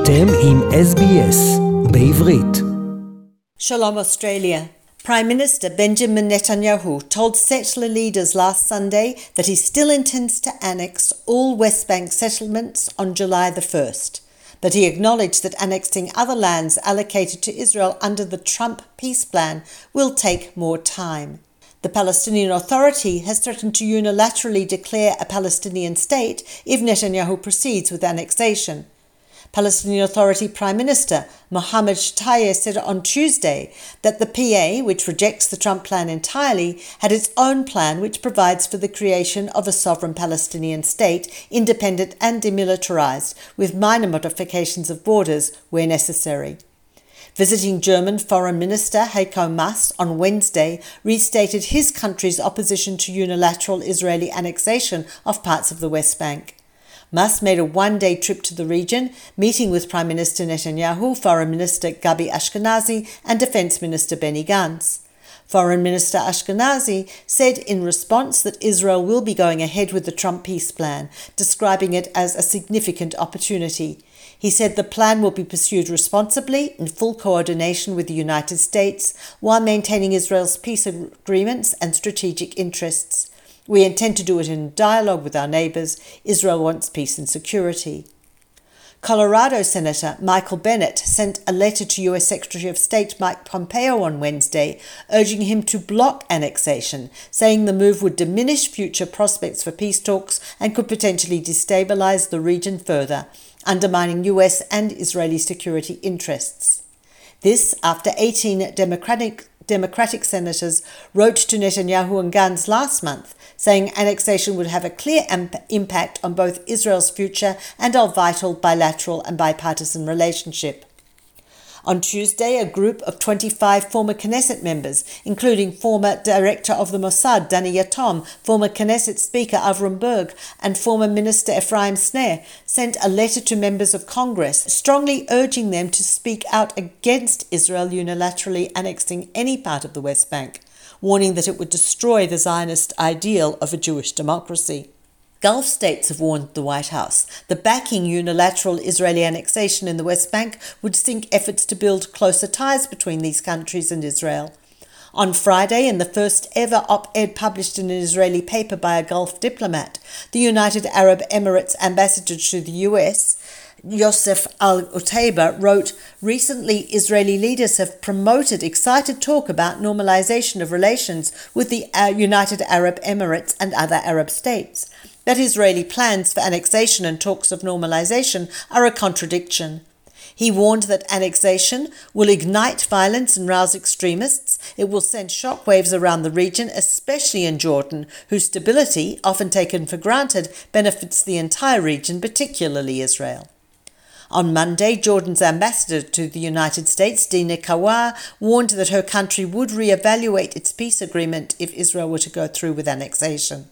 אתם עם SBS בעברית. Shalom Australia. Prime Minister Benjamin Netanyahu told settler leaders last Sunday that he still intends to annex all West Bank settlements on July the 1st. But he acknowledged that annexing other lands allocated to Israel under the Trump peace plan will take more time. The Palestinian Authority has threatened to unilaterally declare a Palestinian state if Netanyahu proceeds with annexation. Palestinian Authority Prime Minister Mohammed Shtayyeh said on Tuesday that the PA, which rejects the Trump plan entirely, had its own plan which provides for the creation of a sovereign Palestinian state, independent and demilitarized, with minor modifications of borders where necessary. Visiting German Foreign Minister Heiko Maas on Wednesday restated his country's opposition to unilateral Israeli annexation of parts of the West Bank. Maas made a one-day trip to the region, meeting with Prime Minister Netanyahu, Foreign Minister Gabi Ashkenazi and Defence Minister Benny Gantz. Foreign Minister Ashkenazi said in response that Israel will be going ahead with the Trump peace plan, describing it as a significant opportunity. He said the plan will be pursued responsibly in full coordination with the United States while maintaining Israel's peace agreements and strategic interests. We intend to do it in dialogue with our neighbours. Israel wants peace and security. Colorado Senator Michael Bennet sent a letter to U.S. Secretary of State Mike Pompeo on Wednesday, urging him to block annexation, saying the move would diminish future prospects for peace talks and could potentially destabilize the region further, undermining U.S. and Israeli security interests. This after 18 Democratic senators wrote to Netanyahu and Gantz last month, saying annexation would have a clear impact on both Israel's future and our vital bilateral and bipartisan relationship. On Tuesday, a group of 25 former Knesset members, including former director of the Mossad, Danny Yatom, former Knesset Speaker Avram Berg, and former Minister Ephraim Sneh, sent a letter to members of Congress, strongly urging them to speak out against Israel unilaterally annexing any part of the West Bank, warning that it would destroy the Zionist ideal of a Jewish democracy. Gulf states have warned the White House that backing unilateral Israeli annexation in the West Bank would sink efforts to build closer ties between these countries and Israel. On Friday, in the first ever op-ed published in an Israeli paper by a Gulf diplomat, the United Arab Emirates ambassador to the US, Yosef Al-Utaiba, wrote, "Recently, Israeli leaders have promoted excited talk about normalization of relations with the United Arab Emirates and other Arab states. That Israeli plans for annexation and talks of normalization are a contradiction." He warned that annexation will ignite violence and rouse extremists. It will send shockwaves around the region, especially in Jordan, whose stability, often taken for granted, benefits the entire region, particularly Israel. On Monday, Jordan's ambassador to the United States, Dina Kawar, warned that her country would re-evaluate its peace agreement if Israel were to go through with annexation.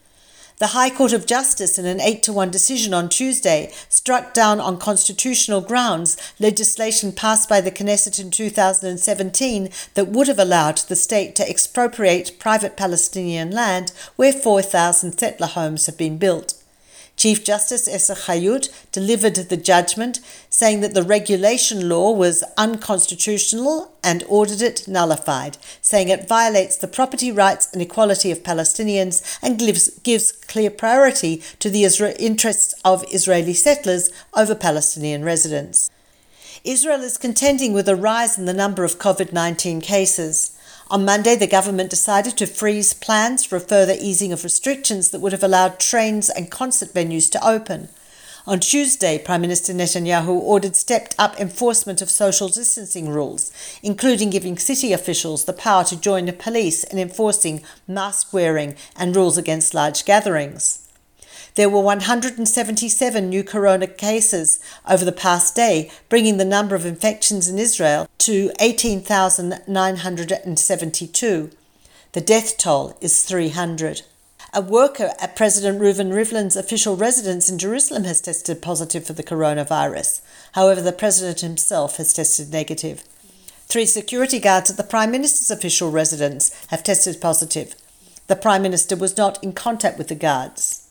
The High Court of Justice, in an 8-1 decision on Tuesday, struck down on constitutional grounds legislation passed by the Knesset in 2017 that would have allowed the state to expropriate private Palestinian land where 4,000 settler homes have been built. Chief Justice Esther Chayut delivered the judgment, saying that the regulation law was unconstitutional and ordered it nullified, saying it violates the property rights and equality of Palestinians and gives clear priority to the interests of Israeli settlers over Palestinian residents. Israel is contending with a rise in the number of COVID-19 cases. On Monday, the government decided to freeze plans for a further easing of restrictions that would have allowed trains and concert venues to open. On Tuesday, Prime Minister Netanyahu ordered stepped-up enforcement of social distancing rules, including giving city officials the power to join the police in enforcing mask wearing and rules against large gatherings. There were 177 new corona cases over the past day, bringing the number of infections in Israel to 18,972. The death toll is 300. A worker at President Reuven Rivlin's official residence in Jerusalem has tested positive for the coronavirus. However, the president himself has tested negative. 3 security guards at the Prime Minister's official residence have tested positive. The Prime Minister was not in contact with the guards.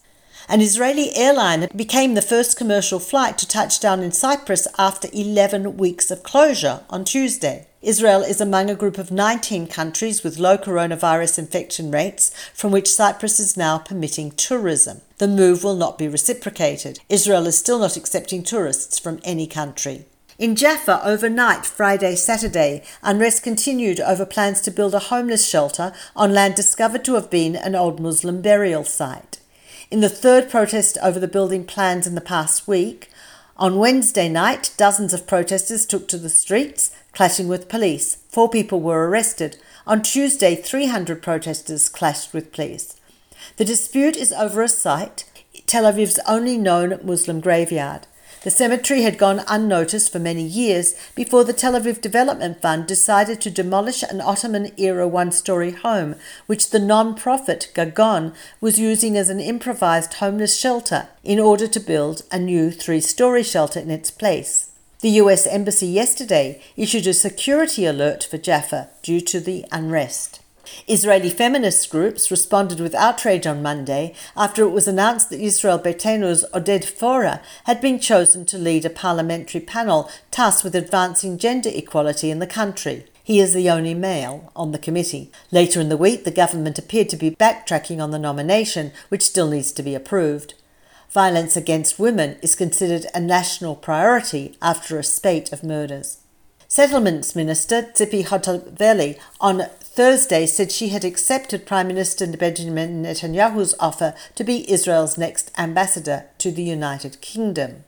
An Israeli airline became the first commercial flight to touch down in Cyprus after 11 weeks of closure on Tuesday. Israel is among a group of 19 countries with low coronavirus infection rates from which Cyprus is now permitting tourism. The move will not be reciprocated. Israel is still not accepting tourists from any country. In Jaffa, overnight, Friday-Saturday, unrest continued over plans to build a homeless shelter on land discovered to have been an old Muslim burial site. In the third protest over the building plans in the past week, on Wednesday night, dozens of protesters took to the streets, clashing with police. 4 people were arrested. On Tuesday, 300 protesters clashed with police. The dispute is over a site, Tel Aviv's only known Muslim graveyard. The cemetery had gone unnoticed for many years before the Tel Aviv Development Fund decided to demolish an Ottoman-era one-story home, which the non-profit Gagon was using as an improvised homeless shelter in order to build a new 3-story shelter in its place. The US Embassy yesterday issued a security alert for Jaffa due to the unrest. Israeli feminist groups responded with outrage on Monday after it was announced that Israel Beitenu's Oded Fora had been chosen to lead a parliamentary panel tasked with advancing gender equality in the country. He is the only male on the committee. Later in the week, the government appeared to be backtracking on the nomination, which still needs to be approved. Violence against women is considered a national priority after a spate of murders. Settlements Minister Tzipi Hotovely on Thursday said she had accepted Prime Minister Benjamin Netanyahu's offer to be Israel's next ambassador to the United Kingdom.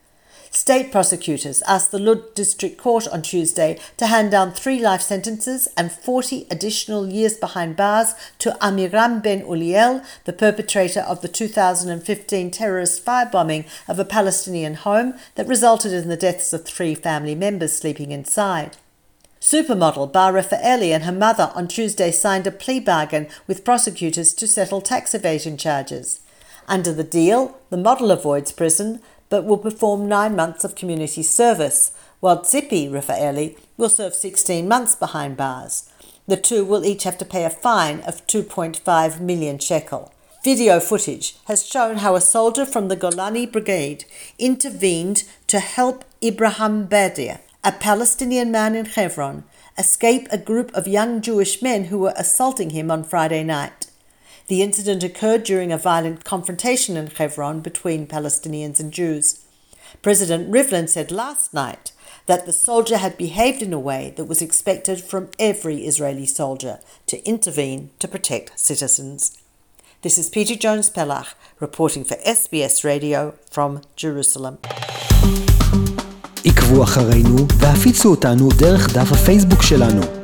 State prosecutors asked the Lud District Court on Tuesday to hand down 3 life sentences and 40 additional years behind bars to Amiram Ben Uliel, the perpetrator of the 2015 terrorist firebombing of a Palestinian home that resulted in the deaths of 3 family members sleeping inside. Supermodel Bar Refaeli and her mother on Tuesday signed a plea bargain with prosecutors to settle tax evasion charges. Under the deal, the model avoids prison but will perform 9 months of community service, while Tzipi Refaeli will serve 16 months behind bars. The 2 will each have to pay a fine of 2.5 million shekel. Video footage has shown how a soldier from the Golani Brigade intervened to help Ibrahim Badia, a Palestinian man in Hebron, escape a group of young Jewish men who were assaulting him on Friday night. The incident occurred during a violent confrontation in Hebron between Palestinians and Jews. President Rivlin said last night that the soldier had behaved in a way that was expected from every Israeli soldier, to intervene to protect citizens. This is Peter Jones-Pellach reporting for SBS Radio from Jerusalem. עקבו אחרינו והפיצו אותנו דרך דף הפייסבוק שלנו.